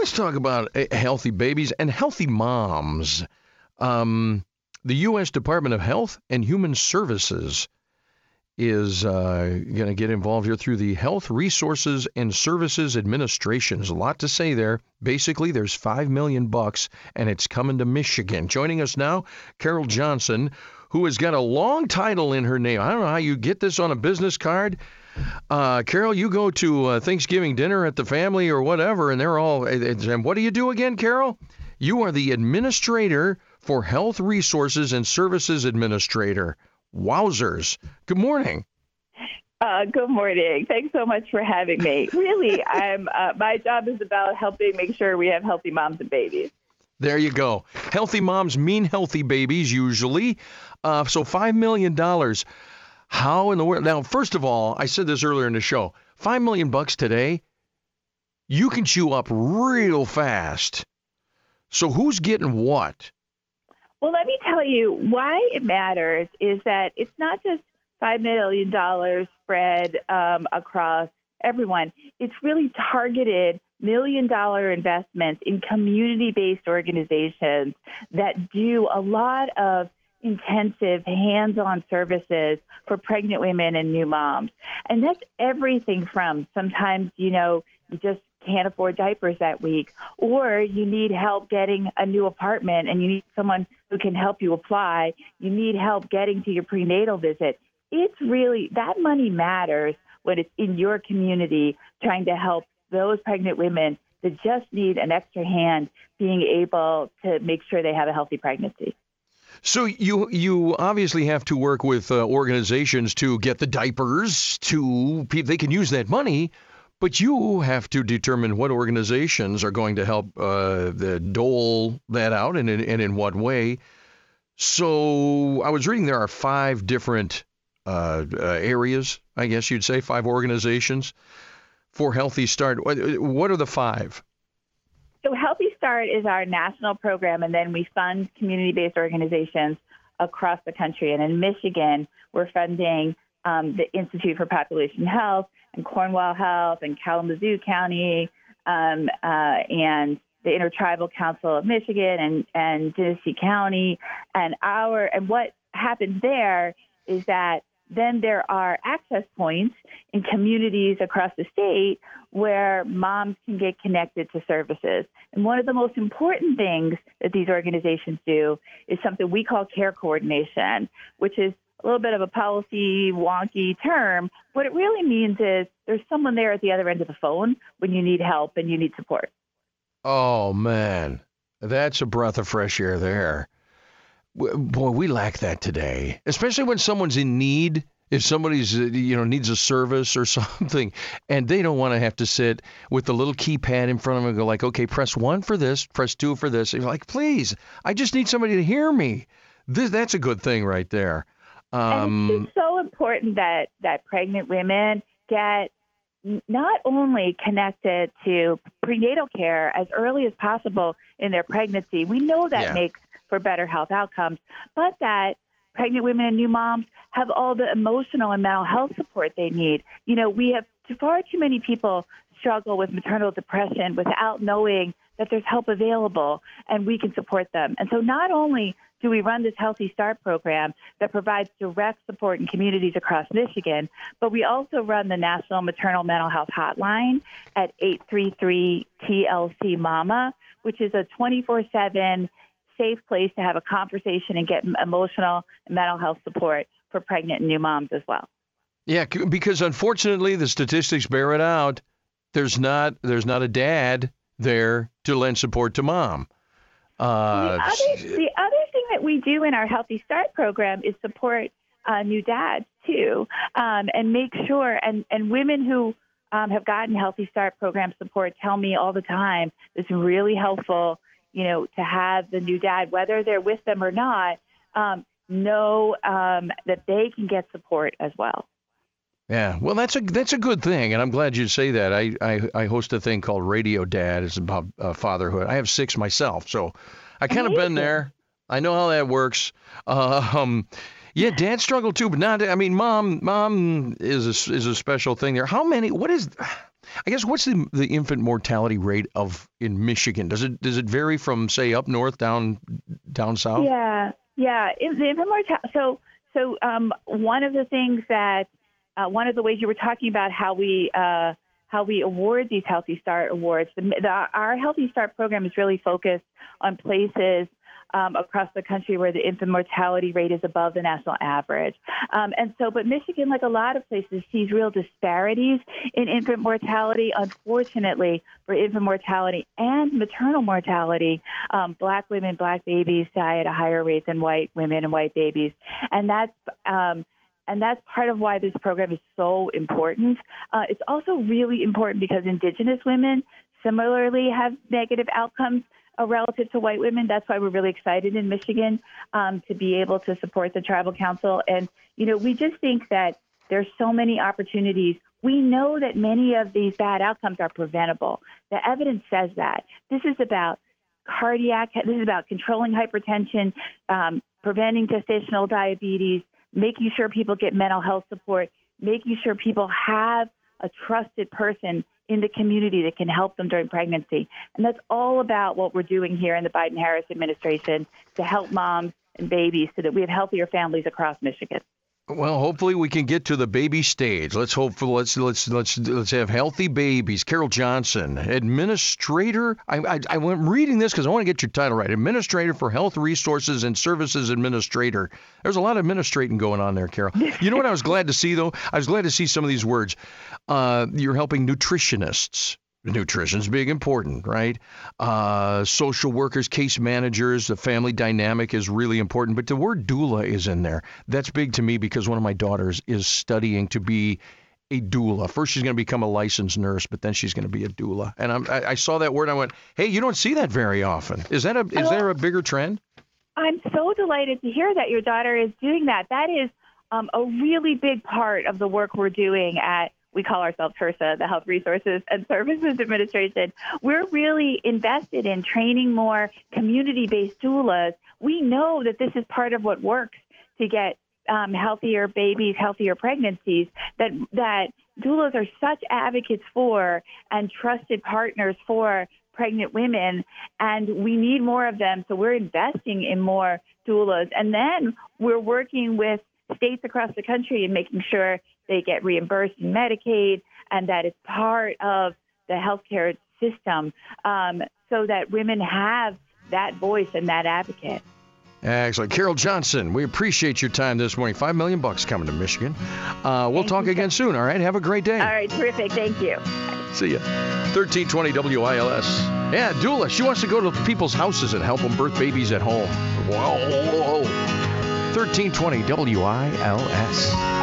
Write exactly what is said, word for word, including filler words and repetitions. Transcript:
let's talk about uh, healthy babies and healthy moms. Um, the U S Department of Health and Human Services is uh, going to get involved here through the Health Resources and Services Administration. There's a lot to say there. Basically, there's five million bucks, and it's coming to Michigan. Joining us now, Carol Johnson, who has got a long title in her name. I don't know how you get this on a business card. Uh, Carol, you go to uh, Thanksgiving dinner at the family or whatever, and they're all, and what do you do again, Carol? You are the Administrator for Health Resources and Services Administrator. Wowzers. Good morning. Uh, good morning. Thanks so much for having me. Really, I'm. Uh, my job is about helping make sure we have healthy moms and babies. There you go. Healthy moms mean healthy babies usually. Uh, so five million dollars. How in the world? Now, first of all, I said this earlier in the show. five million dollars bucks today, you can chew up real fast. So who's getting what? Well, let me tell you why it matters is that it's not just five million dollars spread um, across everyone. It's really targeted million-dollar investments in community-based organizations that do a lot of intensive hands-on services for pregnant women and new moms. And that's everything from sometimes, you know, you just can't afford diapers that week, or you need help getting a new apartment and you need someone who can help you apply. You need help getting to your prenatal visit. It's really, that money matters when it's in your community trying to help those pregnant women that just need an extra hand being able to make sure they have a healthy pregnancy. So you you obviously have to work with uh, organizations to get the diapers to people. They can use that money, but you have to determine what organizations are going to help uh, the dole that out and, and in what way. So I was reading there are five different uh, uh, areas, I guess you'd say, five organizations for Healthy Start. What are the five? So Healthy Start is our national program, and then we fund community-based organizations across the country. And in Michigan, we're funding um, the Institute for Population Health and Cornwall Health and Kalamazoo County um, uh, and the Intertribal Council of Michigan and, and Genesee County. And our and what happens there is that then there are access points in communities across the state where moms can get connected to services. And one of the most important things that these organizations do is something we call care coordination, which is a little bit of a policy wonky term. What it really means is there's someone there at the other end of the phone when you need help and you need support. Oh, man, that's a breath of fresh air there. Boy, we lack that today, especially when someone's in need. If somebody's, you know, needs a service or something, and they don't want to have to sit with the little keypad in front of them and go like, okay, press one for this, press two for this. And you're like, please, I just need somebody to hear me. This, that's a good thing right there. Um, and it's so important that, that pregnant women get not only connected to prenatal care as early as possible in their pregnancy. We know that yeah. makes for better health outcomes, but that pregnant women and new moms have all the emotional and mental health support they need. You know, we have far too many people struggle with maternal depression without knowing that there's help available and we can support them. And so not only do we run this Healthy Start program that provides direct support in communities across Michigan, but we also run the National Maternal Mental Health Hotline at eight three three T L C MAMA, which is a twenty-four seven safe place to have a conversation and get emotional and mental health support for pregnant and new moms as well. Yeah, because unfortunately the statistics bear it out. There's not there's not a dad there to lend support to mom. Uh, the, other, the other thing that we do in our Healthy Start program is support uh, new dads too, um, and make sure and, and women who um, have gotten Healthy Start program support tell me all the time it's really helpful, you know, to have the new dad, whether they're with them or not, um, know um, that they can get support as well. Yeah, well, that's a that's a good thing, and I'm glad you say that. I, I, I host a thing called Radio Dad. It's about uh, fatherhood. I have six myself, so I kind of been there. I know how that works. Uh, um, yeah, dad struggled too, but not. I mean, mom mom is a, is a special thing there. How many? What is? I guess what's the the infant mortality rate of in Michigan? Does it does it vary from say up north down down south? Yeah, yeah. In, the infant mortality. So so um, one of the things that uh, one of the ways you were talking about how we uh, how we award these Healthy Start awards. The, the, our Healthy Start program is really focused on places Um, across the country where the infant mortality rate is above the national average. Um, and so, but Michigan, like a lot of places, sees real disparities in infant mortality. Unfortunately, for infant mortality and maternal mortality, um, Black women, Black babies die at a higher rate than white women and white babies. And that's um, and that's part of why this program is so important. Uh, it's also really important because Indigenous women similarly have negative outcomes Uh, relative to white women. That's why we're really excited in Michigan um, to be able to support the Tribal Council. And, you know, we just think that there's so many opportunities. We know that many of these bad outcomes are preventable. The evidence says that. This is about cardiac, this is about controlling hypertension, um, preventing gestational diabetes, making sure people get mental health support, making sure people have a trusted person in the community that can help them during pregnancy. And that's all about what we're doing here in the Biden-Harris administration to help moms and babies so that we have healthier families across Michigan. Well, hopefully we can get to the baby stage. Let's hope for let's let's let's let's have healthy babies. Carol Johnson, administrator. I I, I went reading this because I want to get your title right. Administrator for Health Resources and Services Administrator. There's a lot of administrating going on there, Carol. You know what I was glad to see though? I was glad to see some of these words. Uh, you're helping nutritionists. Nutrition's big important, right? Uh, social workers, case managers, the family dynamic is really important. But the word doula is in there. That's big to me because one of my daughters is studying to be a doula. First, she's going to become a licensed nurse, but then she's going to be a doula. And I'm, I, I saw that word. And I went, hey, you don't see that very often. Is that a is there a bigger trend? I'm so delighted to hear that your daughter is doing that. That is um, a really big part of the work we're doing at we call ourselves HRSA, the Health Resources and Services Administration. We're really invested in training more community-based doulas. We know that this is part of what works to get um, healthier babies, healthier pregnancies, that that doulas are such advocates for and trusted partners for pregnant women, and we need more of them. So we're investing in more doulas. And then we're working with states across the country and making sure they get reimbursed in Medicaid and that it's part of the healthcare system um, so that women have that voice and that advocate. Excellent. Carol Johnson, we appreciate your time this morning. Five million bucks coming to Michigan. Uh, we'll Thank talk again so- soon, all right? Have a great day. All right, terrific. Thank you. See ya. thirteen twenty W I L S. Yeah, doula. She wants to go to people's houses and help them birth babies at home. Whoa. thirteen twenty W I L S.